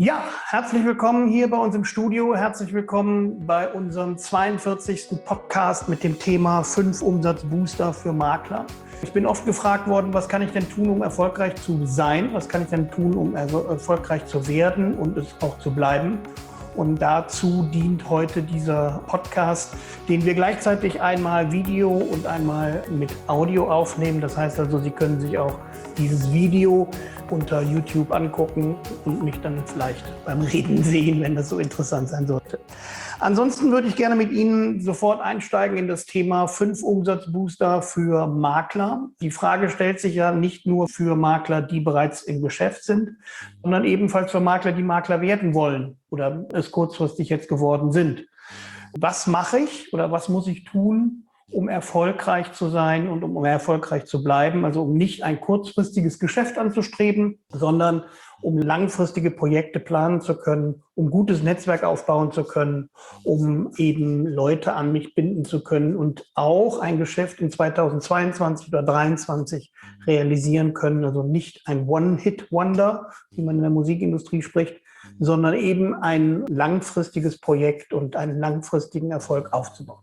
Ja, herzlich willkommen hier bei uns im Studio. Herzlich willkommen bei unserem 42. Podcast mit dem Thema 5 Umsatzbooster für Makler. Ich bin oft gefragt worden, was kann ich denn tun, um erfolgreich zu sein? Was kann ich denn tun, um erfolgreich zu werden und es auch zu bleiben? Und dazu dient heute dieser Podcast, den wir gleichzeitig einmal Video und einmal mit Audio aufnehmen. Das heißt also, Sie können sich auch dieses Video unter YouTube angucken und mich dann vielleicht beim Reden sehen, wenn das so interessant sein sollte. Ansonsten würde ich gerne mit Ihnen sofort einsteigen in das Thema 5 Umsatzbooster für Makler. Die Frage stellt sich ja nicht nur für Makler, die bereits im Geschäft sind, sondern ebenfalls für Makler, die Makler werden wollen oder es kurzfristig jetzt geworden sind. Was mache ich oder was muss ich tun, um erfolgreich zu sein und um erfolgreich zu bleiben? Also um nicht ein kurzfristiges Geschäft anzustreben, sondern um langfristige Projekte planen zu können, um gutes Netzwerk aufbauen zu können, um eben Leute an mich binden zu können und auch ein Geschäft in 2022 oder 2023 realisieren können. Also nicht ein One-Hit-Wonder, wie man in der Musikindustrie spricht, sondern eben ein langfristiges Projekt und einen langfristigen Erfolg aufzubauen.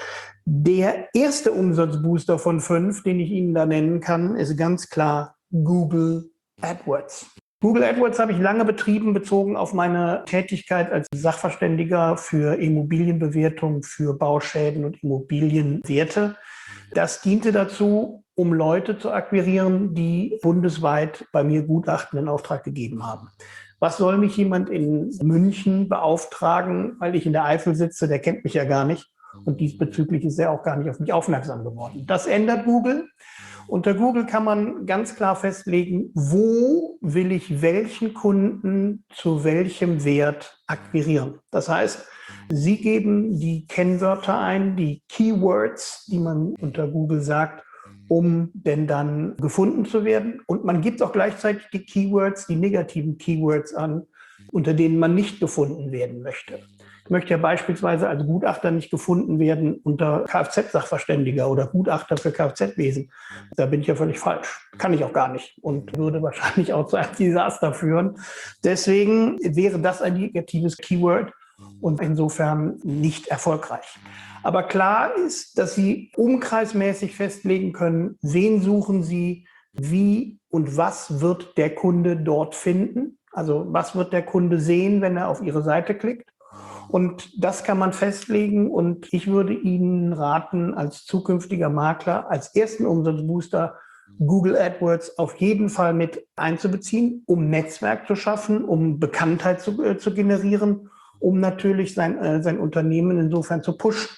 Der erste Umsatzbooster von 5, den ich Ihnen da nennen kann, ist ganz klar Google AdWords. Google AdWords habe ich lange betrieben, bezogen auf meine Tätigkeit als Sachverständiger für Immobilienbewertung, für Bauschäden und Immobilienwerte. Das diente dazu, um Leute zu akquirieren, die bundesweit bei mir Gutachten in Auftrag gegeben haben. Was soll mich jemand in München beauftragen, weil ich in der Eifel sitze, der kennt mich ja gar nicht. Und diesbezüglich ist er auch gar nicht auf mich aufmerksam geworden. Das ändert Google. Unter Google kann man ganz klar festlegen, wo will ich welchen Kunden zu welchem Wert akquirieren. Das heißt, Sie geben die Kennwörter ein, die Keywords, die man unter Google sagt, um denn dann gefunden zu werden. Und man gibt auch gleichzeitig die Keywords, die negativen Keywords an, unter denen man nicht gefunden werden möchte. Ich möchte ja beispielsweise als Gutachter nicht gefunden werden unter Kfz-Sachverständiger oder Gutachter für Kfz-Wesen. Da bin ich ja völlig falsch. Kann ich auch gar nicht und würde wahrscheinlich auch zu einem Desaster führen. Deswegen wäre das ein negatives Keyword und insofern nicht erfolgreich. Aber klar ist, dass Sie umkreismäßig festlegen können, wen suchen Sie, wie und was wird der Kunde dort finden. Also was wird der Kunde sehen, wenn er auf Ihre Seite klickt. Und das kann man festlegen und ich würde Ihnen raten, als zukünftiger Makler, als ersten Umsatzbooster Google AdWords auf jeden Fall mit einzubeziehen, um Netzwerk zu schaffen, um Bekanntheit zu generieren, um natürlich sein Unternehmen insofern zu pushen.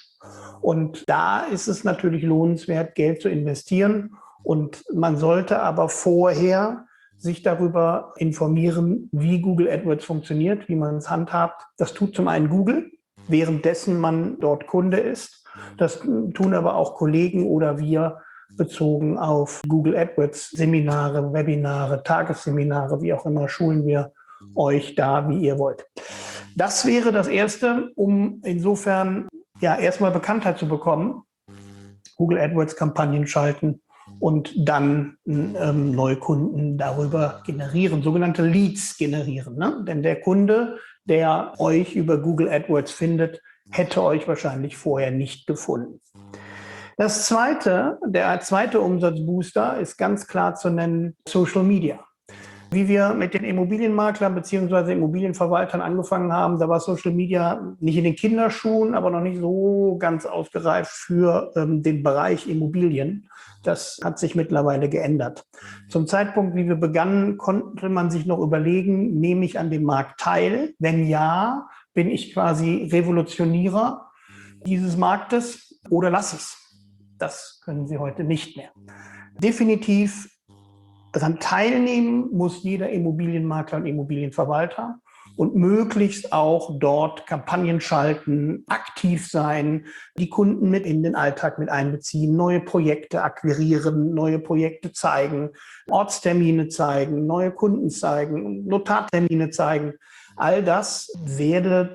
Und da ist es natürlich lohnenswert, Geld zu investieren. Und man sollte aber vorher sich darüber informieren, wie Google AdWords funktioniert, wie man es handhabt. Das tut zum einen Google, währenddessen man dort Kunde ist. Das tun aber auch Kollegen oder wir bezogen auf Google AdWords Seminare, Webinare, Tagesseminare, wie auch immer, schulen wir euch da, wie ihr wollt. Das wäre das Erste, um insofern ja erstmal Bekanntheit zu bekommen. Google AdWords Kampagnen schalten und dann Neukunden darüber generieren, sogenannte Leads generieren. Ne? Denn der Kunde, der euch über Google AdWords findet, hätte euch wahrscheinlich vorher nicht gefunden. Der zweite Umsatzbooster ist ganz klar zu nennen Social Media. Wie wir mit den Immobilienmaklern bzw. Immobilienverwaltern angefangen haben, da war Social Media nicht in den Kinderschuhen, aber noch nicht so ganz ausgereift für den Bereich Immobilien. Das hat sich mittlerweile geändert. Zum Zeitpunkt, wie wir begannen, konnte man sich noch überlegen, nehme ich an dem Markt teil? Wenn ja, bin ich quasi Revolutionierer dieses Marktes oder lasse ich es? Das können Sie heute nicht mehr. Definitiv daran teilnehmen muss jeder Immobilienmakler und Immobilienverwalter und möglichst auch dort Kampagnen schalten, aktiv sein, die Kunden mit in den Alltag mit einbeziehen, neue Projekte akquirieren, neue Projekte zeigen, Ortstermine zeigen, neue Kunden zeigen, Notartermine zeigen. All das werden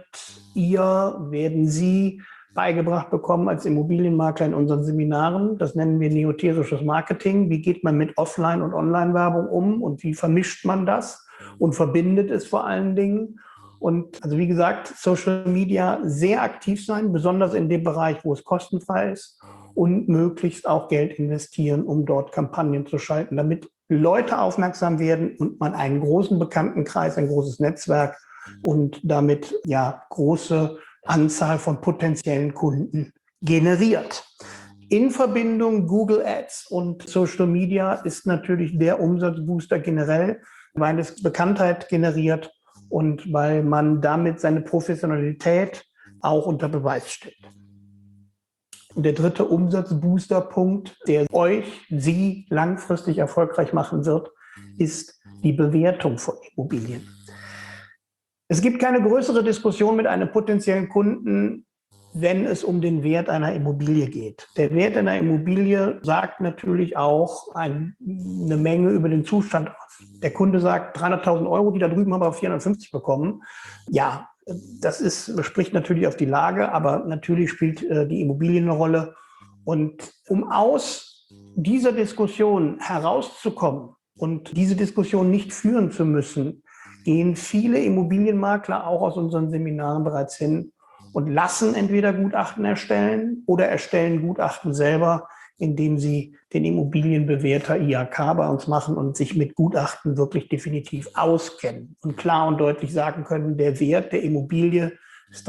Sie beigebracht bekommen als Immobilienmakler in unseren Seminaren. Das nennen wir neoterisches Marketing. Wie geht man mit Offline- und Online-Werbung um und wie vermischt man das? und verbindet es vor allen Dingen. Und also wie gesagt, Social Media sehr aktiv sein, besonders in dem Bereich, wo es kostenfrei ist und möglichst auch Geld investieren, um dort Kampagnen zu schalten, damit Leute aufmerksam werden und man einen großen Bekanntenkreis, ein großes Netzwerk und damit ja große Anzahl von potenziellen Kunden generiert. In Verbindung Google Ads und Social Media ist natürlich der Umsatzbooster generell, weil es Bekanntheit generiert und weil man damit seine Professionalität auch unter Beweis stellt. Und der dritte Umsatzbooster-Punkt, der Sie langfristig erfolgreich machen wird, ist die Bewertung von Immobilien. Es gibt keine größere Diskussion mit einem potenziellen Kunden, wenn es um den Wert einer Immobilie geht. Der Wert einer Immobilie sagt natürlich auch eine Menge über den Zustand aus. Der Kunde sagt 300.000 Euro, die da drüben haben wir auf 450 bekommen. Ja, das spricht natürlich auf die Lage, aber natürlich spielt die Immobilie eine Rolle. Und um aus dieser Diskussion herauszukommen und diese Diskussion nicht führen zu müssen, gehen viele Immobilienmakler auch aus unseren Seminaren bereits hin und lassen entweder Gutachten erstellen oder erstellen Gutachten selber, indem sie den Immobilienbewerter IHK bei uns machen und sich mit Gutachten wirklich definitiv auskennen und klar und deutlich sagen können, der Wert der Immobilie ist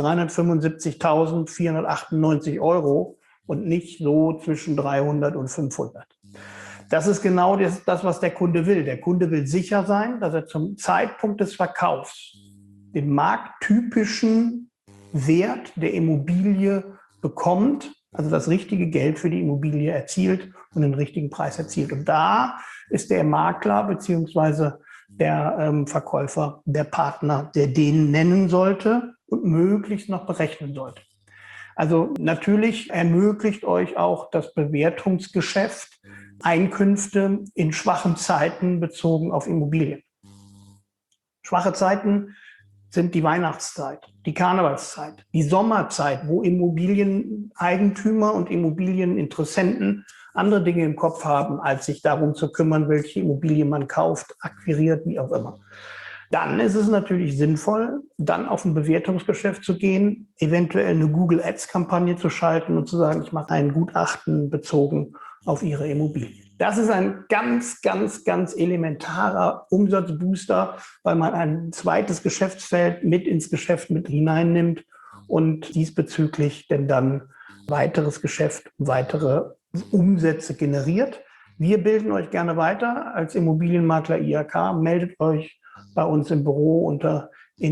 375.498 Euro und nicht so zwischen 300 und 500. Das ist genau das, was der Kunde will. Der Kunde will sicher sein, dass er zum Zeitpunkt des Verkaufs den markttypischen Wert der Immobilie bekommt, also das richtige Geld für die Immobilie erzielt und den richtigen Preis erzielt. Und da ist der Makler bzw. der Verkäufer der Partner, der den nennen sollte und möglichst noch berechnen sollte. Also natürlich ermöglicht euch auch das Bewertungsgeschäft Einkünfte in schwachen Zeiten bezogen auf Immobilien. Schwache Zeiten sind die Weihnachtszeit, die Karnevalszeit, die Sommerzeit, wo Immobilieneigentümer und Immobilieninteressenten andere Dinge im Kopf haben, als sich darum zu kümmern, welche Immobilie man kauft, akquiriert, wie auch immer. Dann ist es natürlich sinnvoll, dann auf ein Bewertungsgeschäft zu gehen, eventuell eine Google Ads-Kampagne zu schalten und zu sagen, ich mache ein Gutachten bezogen auf Ihre Immobilie. Das ist ein ganz, ganz, ganz elementarer Umsatzbooster, weil man ein zweites Geschäftsfeld mit ins Geschäft mit hineinnimmt und diesbezüglich denn dann weiteres Geschäft, weitere Umsätze generiert. Wir bilden euch gerne weiter als Immobilienmakler IHK. Meldet euch bei uns im Büro unter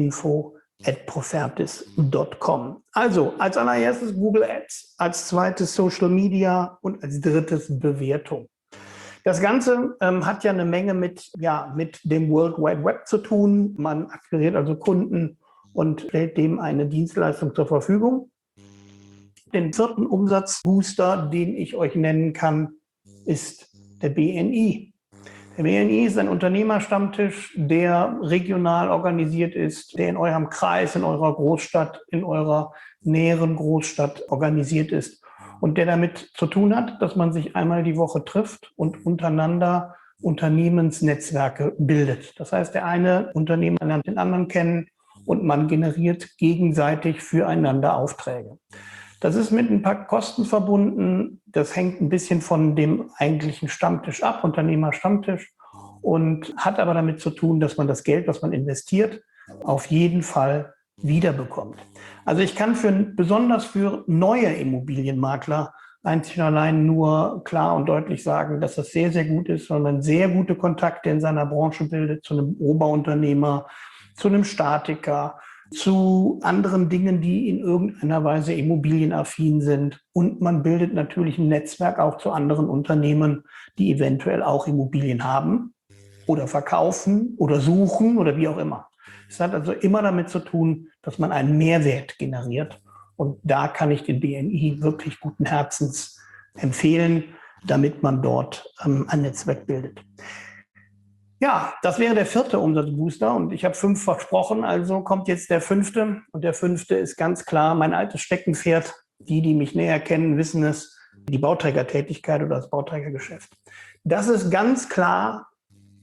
info@profertis.com. Also als allererstes Google Ads, als zweites Social Media und als drittes Bewertung. Das Ganze hat ja eine Menge mit dem World Wide Web zu tun. Man akquiriert also Kunden und stellt dem eine Dienstleistung zur Verfügung. Den vierten Umsatzbooster, den ich euch nennen kann, ist der BNI. Der BNI ist ein Unternehmerstammtisch, der regional organisiert ist, der in eurem Kreis, in eurer Großstadt, in eurer näheren Großstadt organisiert ist und der damit zu tun hat, dass man sich einmal die Woche trifft und untereinander Unternehmensnetzwerke bildet. Das heißt, der eine Unternehmer lernt den anderen kennen und man generiert gegenseitig füreinander Aufträge. Das ist mit ein paar Kosten verbunden. Das hängt ein bisschen von dem eigentlichen Stammtisch ab, Unternehmerstammtisch, und hat aber damit zu tun, dass man das Geld, was man investiert, auf jeden Fall wiederbekommt. Also ich kann besonders für neue Immobilienmakler einzig und allein nur klar und deutlich sagen, dass das sehr, sehr gut ist, weil man sehr gute Kontakte in seiner Branche bildet zu einem Oberunternehmer, zu einem Statiker, zu anderen Dingen, die in irgendeiner Weise immobilienaffin sind. Und man bildet natürlich ein Netzwerk auch zu anderen Unternehmen, die eventuell auch Immobilien haben oder verkaufen oder suchen oder wie auch immer. Es hat also immer damit zu tun, dass man einen Mehrwert generiert. Und da kann ich den BNI wirklich guten Herzens empfehlen, damit man dort ein Netzwerk bildet. Ja, das wäre der vierte Umsatzbooster und ich habe 5 versprochen, also kommt jetzt der 5. Und der 5. ist ganz klar mein altes Steckenpferd. Die mich näher kennen, wissen es, die Bauträgertätigkeit oder das Bauträgergeschäft. Das ist ganz klar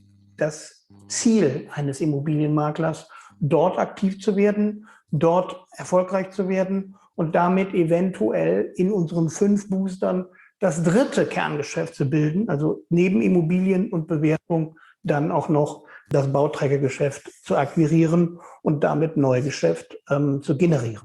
das Ziel eines Immobilienmaklers, dort aktiv zu werden, dort erfolgreich zu werden und damit eventuell in unseren 5 Boostern das 3. Kerngeschäft zu bilden, also neben Immobilien und Bewertung dann auch noch das Bauträgergeschäft zu akquirieren und damit Neugeschäft zu generieren.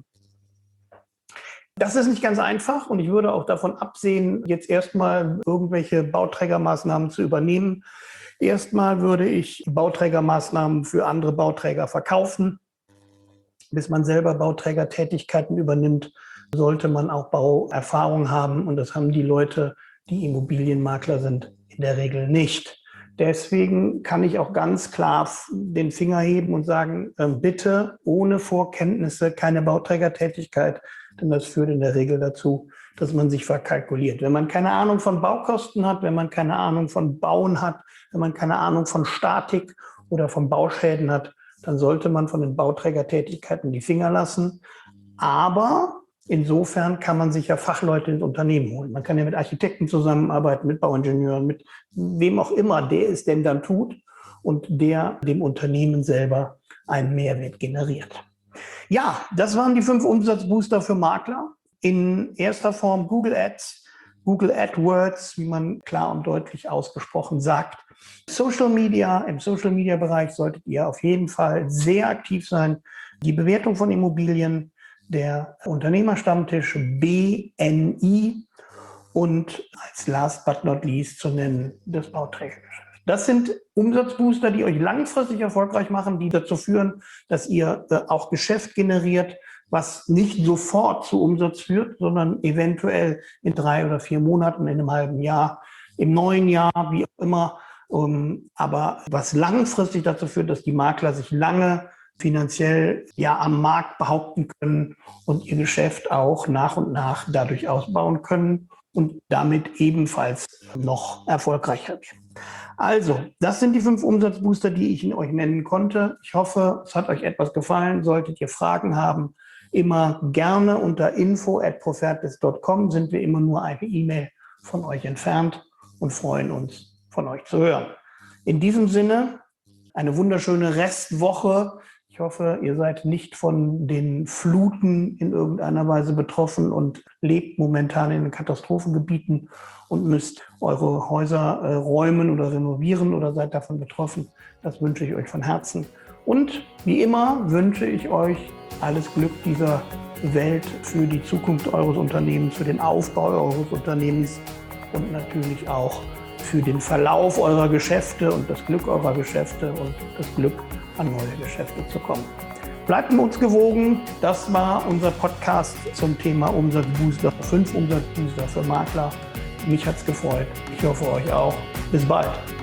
Das ist nicht ganz einfach und ich würde auch davon absehen, jetzt erstmal irgendwelche Bauträgermaßnahmen zu übernehmen. Erstmal würde ich Bauträgermaßnahmen für andere Bauträger verkaufen. Bis man selber Bauträgertätigkeiten übernimmt, sollte man auch Bauerfahrung haben und das haben die Leute, die Immobilienmakler sind, in der Regel nicht. Deswegen kann ich auch ganz klar den Finger heben und sagen, bitte ohne Vorkenntnisse keine Bauträgertätigkeit, denn das führt in der Regel dazu, dass man sich verkalkuliert. Wenn man keine Ahnung von Baukosten hat, wenn man keine Ahnung von Bauen hat, wenn man keine Ahnung von Statik oder von Bauschäden hat, dann sollte man von den Bauträgertätigkeiten die Finger lassen. Aber insofern kann man sich ja Fachleute ins Unternehmen holen. Man kann ja mit Architekten zusammenarbeiten, mit Bauingenieuren, mit wem auch immer, der es denn dann tut und der dem Unternehmen selber einen Mehrwert generiert. Ja, das waren die 5 Umsatzbooster für Makler. In erster Form Google Ads, Google AdWords, wie man klar und deutlich ausgesprochen sagt. Social Media, im Social Media Bereich solltet ihr auf jeden Fall sehr aktiv sein. Die Bewertung von Immobilien, der Unternehmerstammtisch BNI und als last but not least zu nennen das Bauträgergeschäft. Das sind Umsatzbooster, die euch langfristig erfolgreich machen, die dazu führen, dass ihr auch Geschäft generiert, was nicht sofort zu Umsatz führt, sondern eventuell in 3 oder 4 Monaten, in einem halben Jahr, im neuen Jahr, wie auch immer. Aber was langfristig dazu führt, dass die Makler sich lange finanziell am Markt behaupten können und ihr Geschäft auch nach und nach dadurch ausbauen können und damit ebenfalls noch erfolgreicher werden. Also, das sind die 5 Umsatzbooster, die ich euch nennen konnte. Ich hoffe, es hat euch etwas gefallen. Solltet ihr Fragen haben, immer gerne unter info@profertis.com sind wir immer nur eine E-Mail von euch entfernt und freuen uns, von euch zu hören. In diesem Sinne, eine wunderschöne Restwoche. Ich hoffe, ihr seid nicht von den Fluten in irgendeiner Weise betroffen und lebt momentan in den Katastrophengebieten und müsst eure Häuser räumen oder renovieren oder seid davon betroffen. Das wünsche ich euch von Herzen. Und wie immer wünsche ich euch alles Glück dieser Welt für die Zukunft eures Unternehmens, für den Aufbau eures Unternehmens und natürlich auch für den Verlauf eurer Geschäfte und das Glück eurer Geschäfte und das Glück an neue Geschäfte zu kommen. Bleibt mit uns gewogen. Das war unser Podcast zum Thema Umsatzbooster, 5 Umsatzbooster für Makler. Mich hat's gefreut. Ich hoffe euch auch. Bis bald.